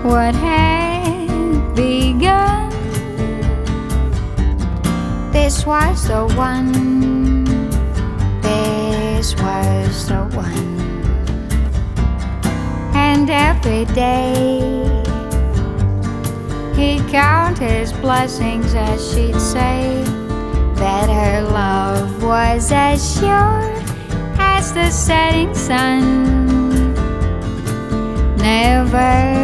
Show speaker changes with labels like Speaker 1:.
Speaker 1: what had begun. This was the one, this was the one. And every day he'd count his blessings as she'd say that her love was as sure as the setting sun. Never